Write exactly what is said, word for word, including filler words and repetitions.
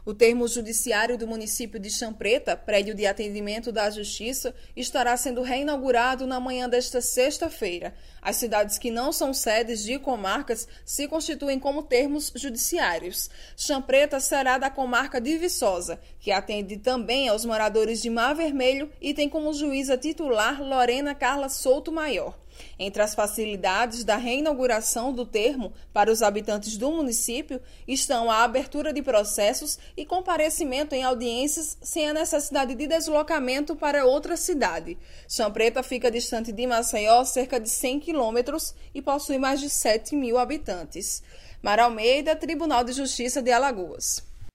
O termo judiciário do município de Chã Preta, prédio de atendimento da Justiça, estará sendo reinaugurado na manhã desta sexta-feira. As cidades que não são sedes de comarcas se constituem como termos judiciários. Chã Preta será da comarca de Viçosa, que atende também aos moradores de Mar Vermelho e tem como juíza titular Lorena Carla Souto Maior. Entre as facilidades da reinauguração do termo para os habitantes do município estão a abertura de processos e comparecimento em audiências sem a necessidade de deslocamento para outra cidade. Chã Preta fica distante de Maceió cerca de cem quilômetros e possui mais de sete mil habitantes. Mara Almeida, Tribunal de Justiça de Alagoas.